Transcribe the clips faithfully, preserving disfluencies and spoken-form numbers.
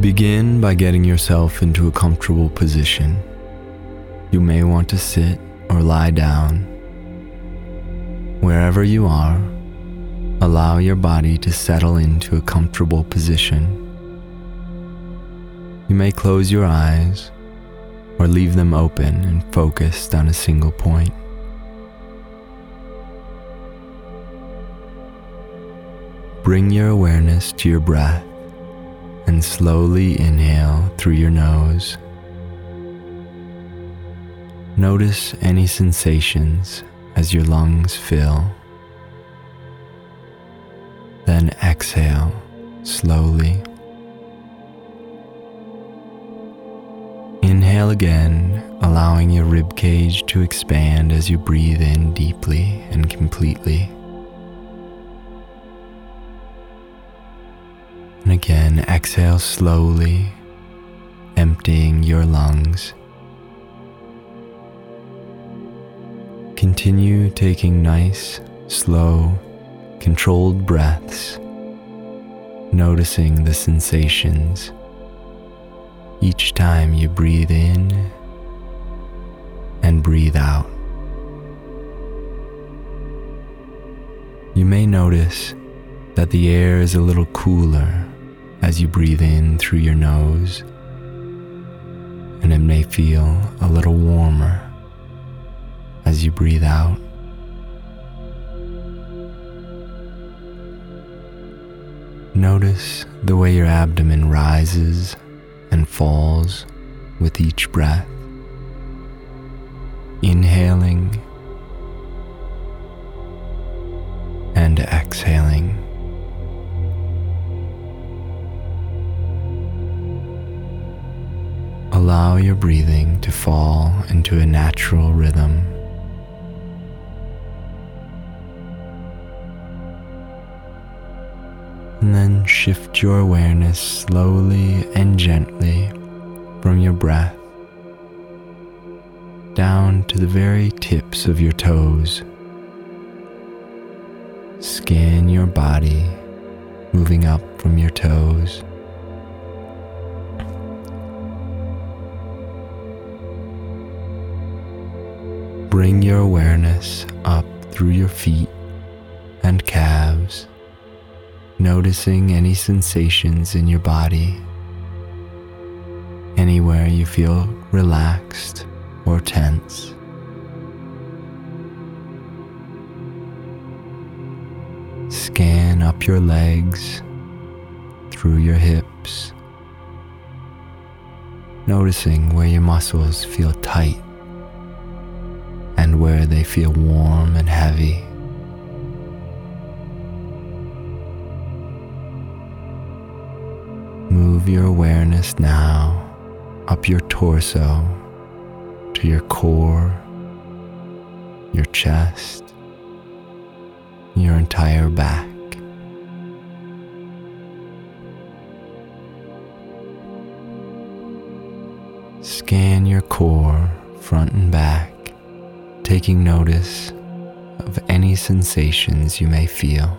Begin by getting yourself into a comfortable position. You may want to sit or lie down. Wherever you are, allow your body to settle into a comfortable position. You may close your eyes or leave them open and focused on a single point. Bring your awareness to your breath and slowly inhale through your nose. Notice any sensations as your lungs fill. Then exhale slowly. Inhale again, allowing your rib cage to expand as you breathe in deeply and completely. And again, exhale slowly, emptying your lungs. Continue taking nice, slow, controlled breaths, noticing the sensations each time you breathe in and breathe out. You may notice that the air is a little cooler as you breathe in through your nose, and it may feel a little warmer as you breathe out. Notice the way your abdomen rises and falls with each breath. Inhaling and exhaling. Allow your breathing to fall into a natural rhythm. And then shift your awareness slowly and gently from your breath down to the very tips of your toes. Scan your body, moving up from your toes. Bring your awareness up through your feet and calves, noticing any sensations in your body, anywhere you feel relaxed or tense. Scan up your legs, through your hips, noticing where your muscles feel tight and where they feel warm and heavy. Move your awareness now up your torso to your core, your chest, your entire back. Scan your core front and back, taking notice of any sensations you may feel.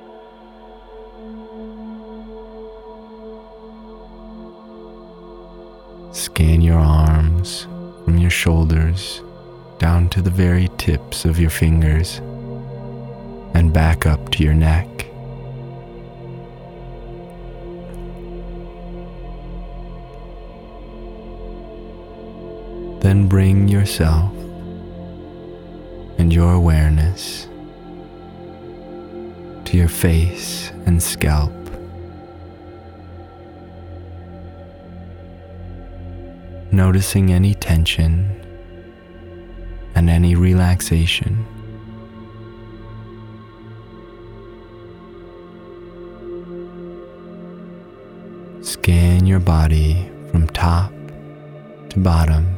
Scan your arms from your shoulders down to the very tips of your fingers and back up to your neck. Then bring yourself and your awareness to your face and scalp. Noticing any tension and any relaxation. Scan your body from top to bottom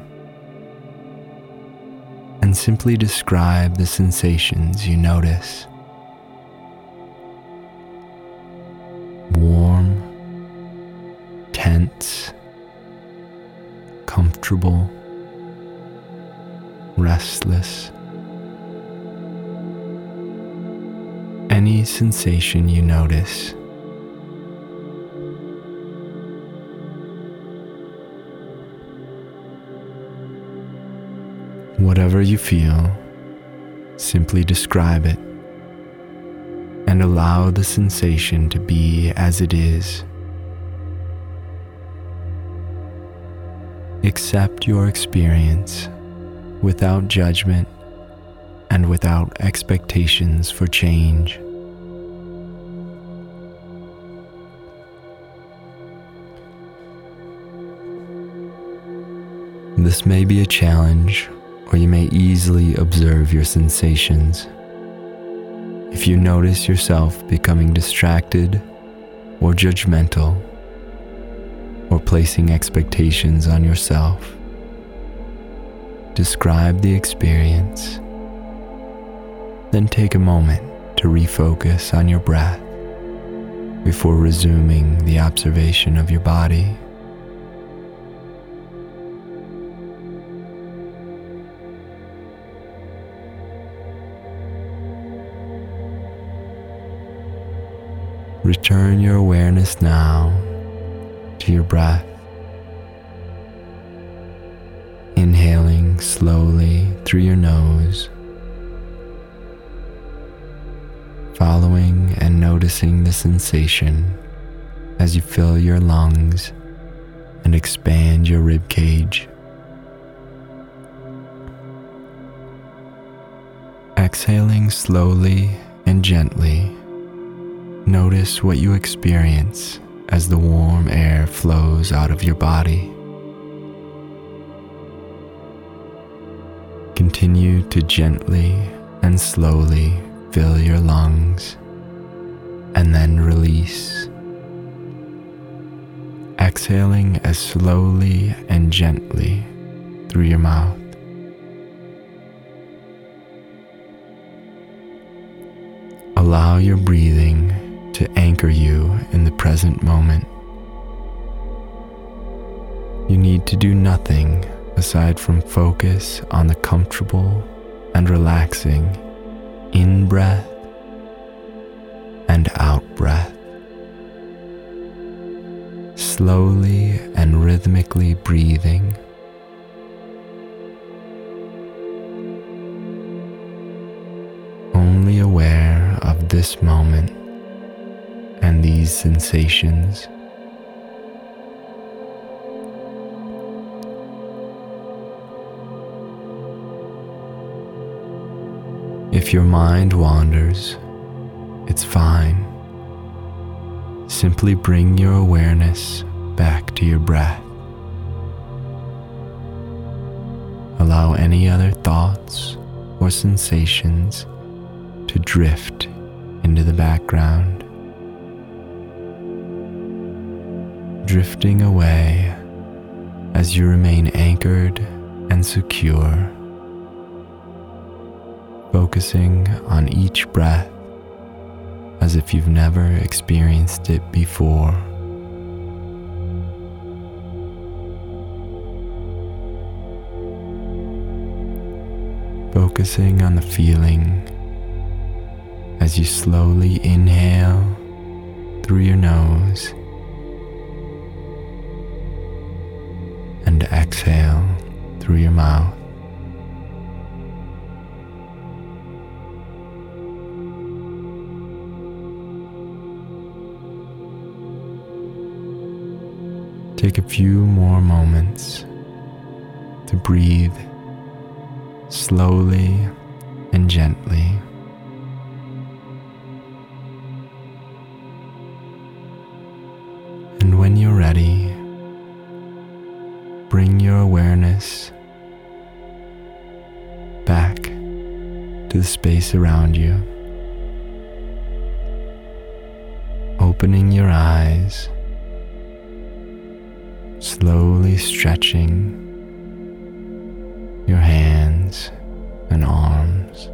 and simply describe the sensations you notice. Warm, tense, comfortable, restless. Any sensation you notice. Whatever you feel, simply describe it and allow the sensation to be as it is. Accept your experience without judgment and without expectations for change. This may be a challenge, or you may easily observe your sensations. If you notice yourself becoming distracted or judgmental, or placing expectations on yourself, describe the experience, then take a moment to refocus on your breath before resuming the observation of your body. Return your awareness now to your breath, inhaling slowly through your nose, following and noticing the sensation as you fill your lungs and expand your rib cage. Exhaling slowly and gently, notice what you experience as the warm air flows out of your body. Continue to gently and slowly fill your lungs and then release. Exhaling as slowly and gently through your mouth. Allow your breathing to anchor you in the present moment. You need to do nothing aside from focus on the comfortable and relaxing in-breath and out-breath. Slowly and rhythmically breathing. Only aware of this moment and these sensations. If your mind wanders, it's fine. Simply bring your awareness back to your breath. Allow any other thoughts or sensations to drift into the background. Drifting away as you remain anchored and secure, focusing on each breath as if you've never experienced it before. Focusing on the feeling as you slowly inhale through your nose and exhale through your mouth. Take a few more moments to breathe slowly and gently. And when you're ready, bring your awareness back to the space around you, opening your eyes, slowly stretching your hands and arms.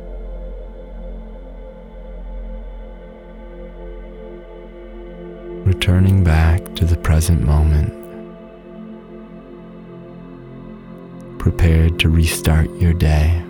Returning back to the present moment, prepared to restart your day.